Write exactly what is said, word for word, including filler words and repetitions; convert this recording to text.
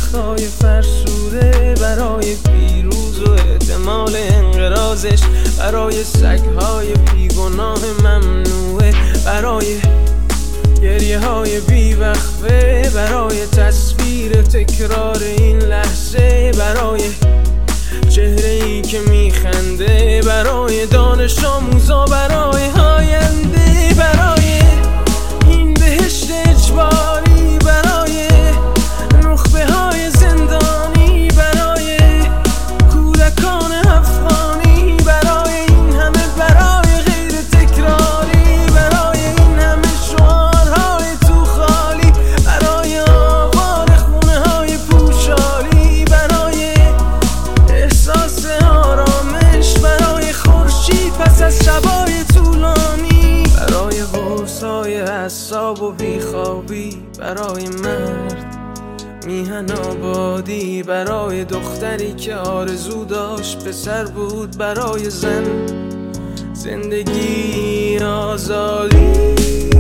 وقتهای فرسوده، برای پیروز و احتمال انقراضش، برای سگهای بیگناه ممنوعه، برای گریه های بیوقفه، برای تصویر تکرار این لحظه، برای چهره ای که میخنده، برای دانش آموزا، برای آینده، برای این بهشت اجباری، برای نخبه های زندانی، برای کودکان افغانی، برای این همه برای غیر تکراری، برای این همه شعارهای تو خالی، برای آوار خونه های پوشالی، برای احساس آرامش، برای خورشید پس از شبای طولانی، برای قرصای اعصاب و بیخوابی، برای مرد میهن آبادی، برای دختری که آرزو داشت پسر بود، برای زن زندگی آزادی.